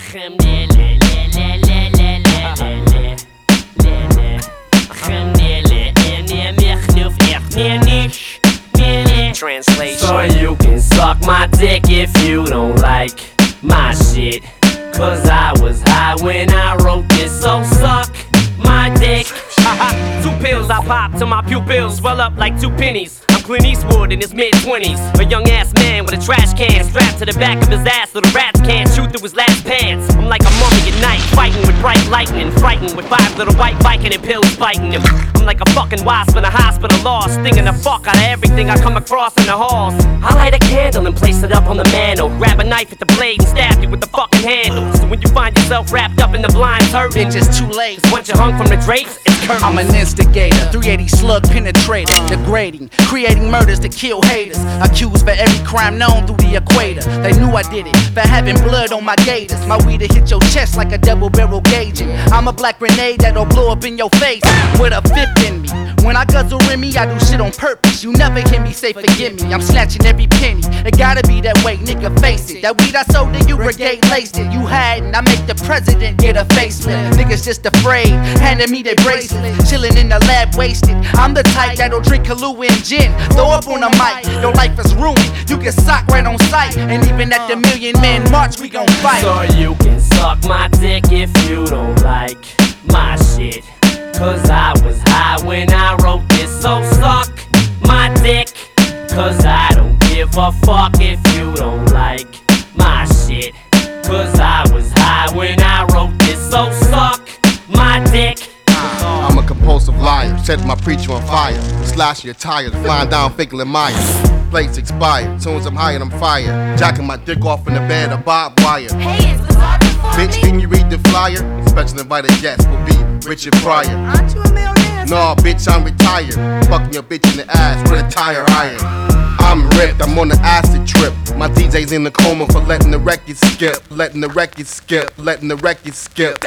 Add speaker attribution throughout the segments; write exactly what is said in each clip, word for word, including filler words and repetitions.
Speaker 1: Translation. So you can suck my dick if you don't like my shit, cause I was high when I wrote this, so suck my dick. Two pills I pop till my pupils swell up like two pennies. I'm Clint Eastwood in his mid-twenties, a young ass man with a trash can strapped to the back of his ass so the rats can't shoot through his last pants. I'm like a mummy at night, fighting with bright lightning, frightened with five little white Viking and pills biting him. I'm like a fucking wasp in a hospital lost, stinging the fuck out of everything I come across in the halls. I light a candle and place it up on the mantle, grab a knife at the blade and stab you with the fucking handle. So when you find yourself wrapped up in the blind curtain,
Speaker 2: it's just too late.
Speaker 1: Once you're hung from the drapes, it's curtains.
Speaker 2: I'm an instigator, three eighty slug penetrator, degrading, creating murders to kill haters. Accused for every crime known through the equator. They knew I did it for having blood on my gators. My weed'll hit your chest like a double barrel gauging. I'm a black grenade that'll blow up in your face with a fifth in me. When I guzzle Remy, I do shit on purpose. You never hear me say forgive me. I'm snatching every penny. It gotta be that way, nigga, face it. That weed I sold to you, brigade laced it. You hiding, I make the president get a facelift. Niggas just afraid, handing me their bracelet. Chilling in the lab, wasted. I'm the type that'll drink Kahlua and gin. Throw up on the mic, your life is ruined. You get socked right on sight. And even at the Million Man March, we gon' fight.
Speaker 1: So you can suck my dick if you don't like my shit, cause I was high when I wrote this, so suck my dick, cause I don't give a fuck if you don't like my shit, cause I was high when I wrote this, so suck my dick.
Speaker 3: I'm a compulsive liar, set my preacher on fire, slash your tires, flying down Finkel and Myers. Plates expired, soon as I'm high and I'm fired, jacking my dick off in the bed of barbed wire.
Speaker 4: Hey, is Lazard before
Speaker 3: Bitch,
Speaker 4: me?
Speaker 3: can you read the flyer? Special invited guest will be Richard Pryor.
Speaker 4: Aren't you a millionaire?
Speaker 3: No, bitch, I'm retired. Fucking your bitch in the ass with a tire iron. I'm ripped, I'm on the acid trip. My D J's in the coma for letting the record skip. Letting the record skip, letting the record skip.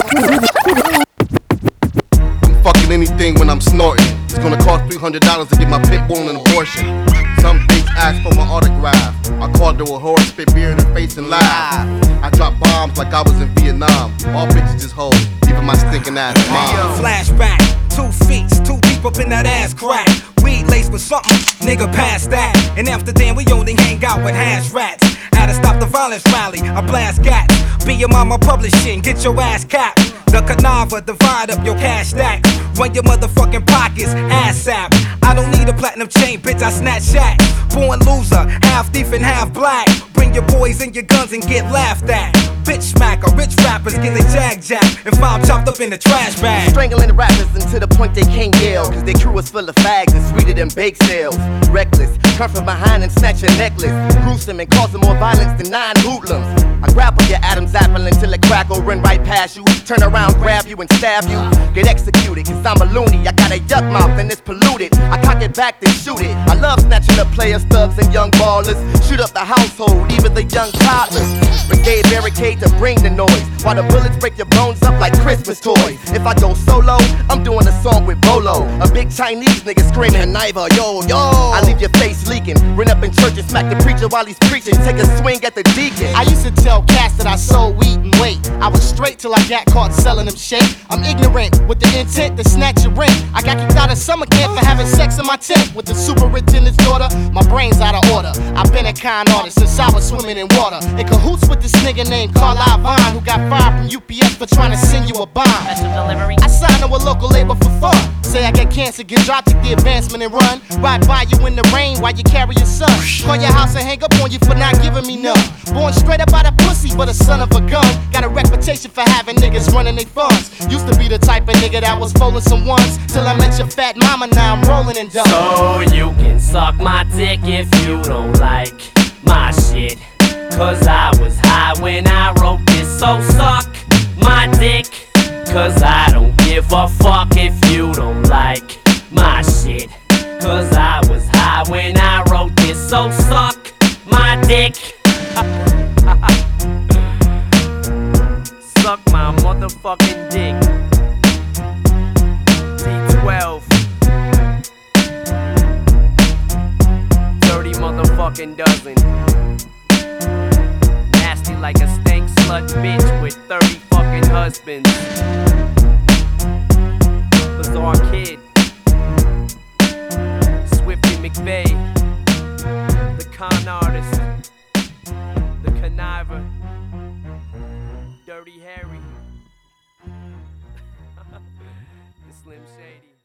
Speaker 3: I'm fucking anything when I'm snorting. It's gonna cost three hundred dollars to get my pit bull an abortion. Some bitch asked for my autograph. I called her a whore, spit beer in her face and laugh. I dropped bombs like I was in Vietnam. All bitches just hoes, even my stinking ass mom.
Speaker 5: Flashback, two feet, too deep up in that ass crack. Weed laced with something, nigga past that. In Amsterdam, we only hang out with hash rats. Had to stop the violence rally, I blast gats. Be your mama publishing, get your ass capped. The Canava, divide up your cash stacks. Run your motherfucking pockets, ass sap. I don't need a platinum chain, bitch, I snatch shack. Born loser, half thief and half black. Bring your boys and your guns and get laughed at. Bitch smacker, rich rappers get their jag jack and found chopped up in the trash bag.
Speaker 6: Strangling the rappers until the point they can't yell, cause their crew is full of fags and sweeter than bake sales. Reckless, come from behind and snatch your necklace. Gruesome and causing more violence than nine hoodlums. I grapple your Adam's apple until it crackle, run right past you. Turn around, grab you and stab you. Get executed, cause I'm a loony. I got a yuck mouth and it's polluted. I cock it back then shoot it. I love snatching up players, thugs and young ballers. Shoot up the household, even the young toddlers. Brigade barricade to bring the noise, while the bullets break your bones up like Christmas toys. If I go solo, I'm doing a song with Bolo. A big Chinese nigga screaming, Niva, yo, yo. I leave your face leaking, run up in church and smack the preacher while he's preaching. Take a swing at the deacon.
Speaker 7: I used to tell cats that I sold weed and weight. I was straight till I got caught selling them shit. I'm ignorant with the intent to snatch your rent. I got kicked out of summer camp for having sex in my tent with the superintendent's daughter. My brain's out of order. I've been a con artist since I was swimming in water. In cahoots with this nigga named Carl Vine, who got fired from U P S for trying to send you a bond. I signed to a local label for fun. Say I get cancer, get dropped, take the advancement and run. Ride by you in the rain while you carry your son. Call your house and hang up on you for not giving me none. Born straight up out of pussy, but a son of a gun. Got a reputation for having niggas running their funds. Used to be the type of nigga that was folding some ones, till I met your fat mama, now I'm rolling and done.
Speaker 1: So you can suck my dick if you don't like my shit, cause I was high when I wrote this, so suck my dick, cause I don't give a fuck if you don't like my shit, cause I was high when I wrote this, so suck my dick. Suck my motherfucking dick. D twelve. Dirty motherfucking dozen. Nasty like a stank slut bitch. with thirty fucking husbands. Bizarre Kid, Swifty McVeigh, the con artist, the conniver, Dirty Harry, the Slim Shady.